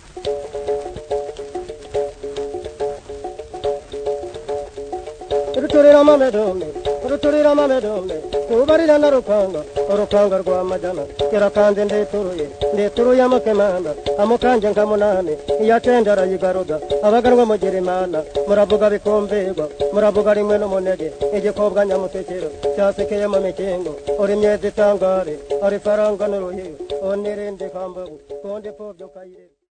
Ruturira mamedome, kubarira na rukanga rwa majana, kirakanze ndeturuye amakemanda, amukanje nkamunani, iyatendera yigaruda, abaganwa mugira imana, muravuga bikomberwa, muravuga rimwe n'umunege, igikobwa nyamutekero, cyasekeye mu mikingo, uri myezi itangare, ari faranga n'uruhiyo, onirinde kambagu, konde povyo kayire.